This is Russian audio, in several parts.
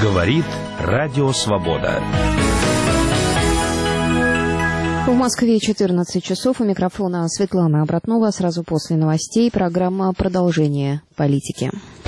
Говорит Радио Свобода. В Москве 14 часов. У микрофона Светлана Обратнова. Сразу после новостей программа «Продолжение политики».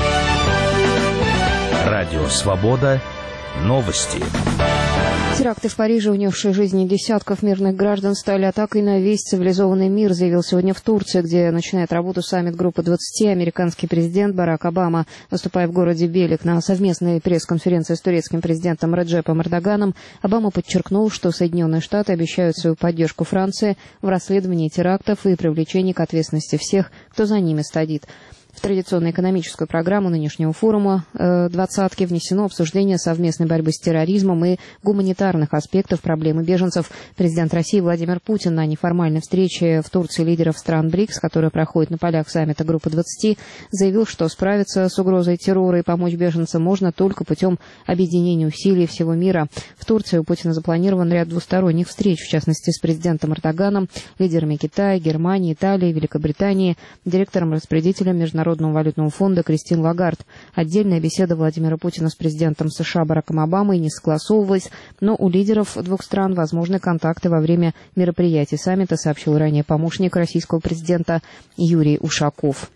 Радио Свобода. Новости. Теракты в Париже, унесшие жизни десятков мирных граждан, стали атакой на весь цивилизованный мир, заявил сегодня в Турции, где начинает работу саммит Группы 20, американский президент Барак Обама. Выступая в городе Белек на совместной пресс-конференции с турецким президентом Реджепом Эрдоганом, Обама подчеркнул, что Соединенные Штаты обещают свою поддержку Франции в расследовании терактов и привлечении к ответственности всех, кто за ними стоит. В традиционную экономическую программу нынешнего форума «Двадцатки» внесено обсуждение совместной борьбы с терроризмом и гуманитарных аспектов проблемы беженцев. Президент России Владимир Путин на неформальной встрече в Турции лидеров стран БРИКС, которая проходит на полях саммита Группы 20, заявил, что справиться с угрозой террора и помочь беженцам можно только путем объединения усилий всего мира. В Турции у Путина запланирован ряд двусторонних встреч, в частности с президентом Эрдоганом, лидерами Китая, Германии, Италии, Великобритании, директором-распорядителем Международного валютного фонда Кристин Лагард. Отдельная беседа Владимира Путина с президентом США Бараком Обамой не согласовывалась, но у лидеров двух стран возможны контакты во время мероприятий саммита, сообщил ранее помощник российского президента Юрий Ушаков.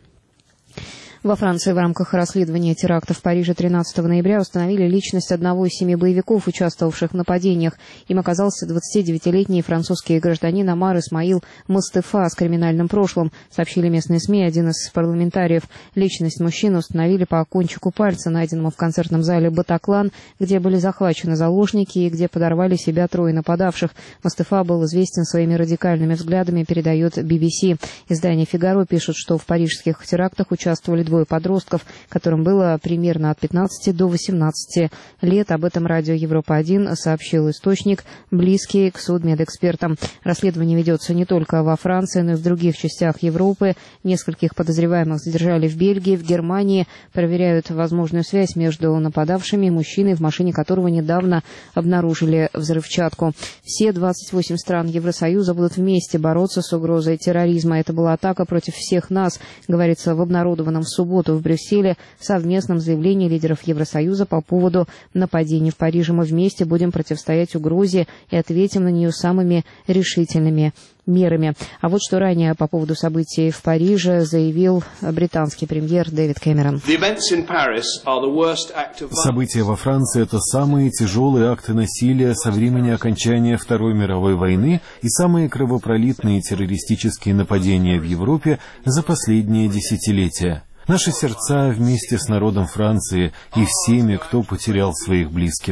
Во Франции в рамках расследования терактов в Париже 13 ноября установили личность одного из 7 боевиков, участвовавших в нападениях. Им оказался 29-летний французский гражданин Амар Исмаил Мустефа с криминальным прошлым, сообщили местные СМИ. Один из парламентариев. Личность мужчины установили по кончику пальца, найденному в концертном зале «Батаклан», где были захвачены заложники и где подорвали себя 3 нападавших. Мустефа был известен своими радикальными взглядами, передает BBC. Издание «Фигаро» пишет, что в парижских терактах участвовали 2 подростков, которым было примерно от 15 до 18 лет. Об этом радио Европа-1 сообщил источник, близкий к судмедэкспертам. Расследование ведется не только во Франции, но и в других частях Европы. Нескольких подозреваемых задержали в Бельгии, в Германии. Проверяют возможную связь между нападавшими и мужчиной, в машине которого недавно обнаружили взрывчатку. Все 28 стран Евросоюза будут вместе бороться с угрозой терроризма. Это была атака против всех нас, говорится в обнародованном в субботу в Брюсселе совместном заявлении лидеров Евросоюза по поводу нападений в Париже. Мы вместе будем противостоять угрозе и ответим на нее самыми решительными мерами. А вот что ранее по поводу событий в Париже заявил британский премьер Дэвид Кэмерон. События во Франции – это самые тяжелые акты насилия со времени окончания Второй мировой войны и самые кровопролитные террористические нападения в Европе за последние десятилетия. Наши сердца вместе с народом Франции и всеми, кто потерял своих близких.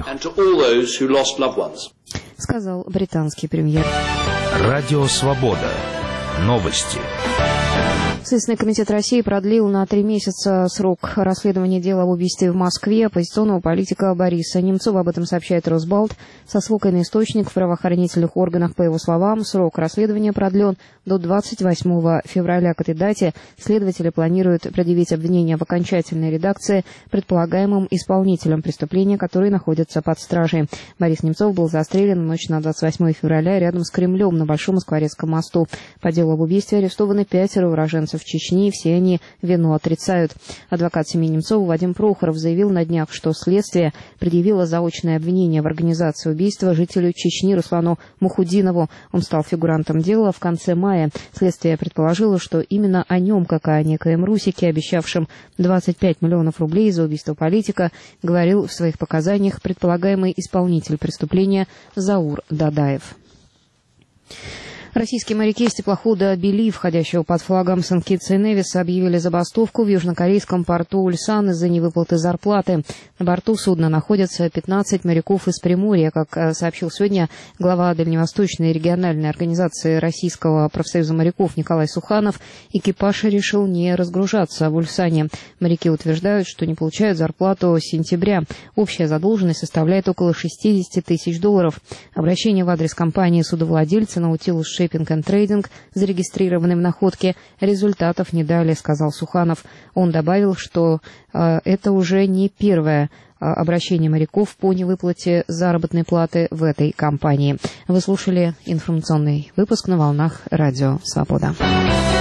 Сказал британский премьер. Радио Свобода. Новости. Следственный комитет России продлил на 3 месяца срок расследования дела об убийстве в Москве оппозиционного политика Бориса Немцова. Об этом сообщает Росбалт со ссылкой на источник в правоохранительных органах. По его словам, срок расследования продлен до 28 февраля. К этой дате следователи планируют предъявить обвинение в окончательной редакции предполагаемым исполнителям преступления, которые находятся под стражей. Борис Немцов был застрелен в ночь на 28 февраля рядом с Кремлем на Большом Москворецком мосту. По делу об убийстве арестованы 5 уроженцев Чечни, все они вину отрицают. Адвокат семьи Немцова Вадим Прохоров заявил на днях, что следствие предъявило заочное обвинение в организации убийства жителю Чечни Руслану Мухудинову. Он стал фигурантом дела в конце мая. Следствие предположило, что именно о нем, как о некоем Русике, обещавшем 25 миллионов рублей за убийство политика, говорил в своих показаниях предполагаемый исполнитель преступления Заур Дадаев. Российские моряки из теплохода «Белив», входящего под флагом Сент-Китса и Невиса, объявили забастовку в южнокорейском порту Ульсан из-за невыплаты зарплаты. На борту судна находятся 15 моряков из Приморья. Как сообщил сегодня глава Дальневосточной региональной организации Российского профсоюза моряков Николай Суханов, экипаж решил не разгружаться в Ульсане. Моряки утверждают, что не получают зарплату с сентября. Общая задолженность составляет около $60 тысяч. Обращение в адрес компании судовладельца «Наутилус Шиппинг энд Трейдинг», зарегистрированной в Находке, результатов не дали, сказал Суханов. Он добавил, что это уже не первое обращение моряков по невыплате заработной платы в этой компании. Вы слушали информационный выпуск на волнах Радио Свобода.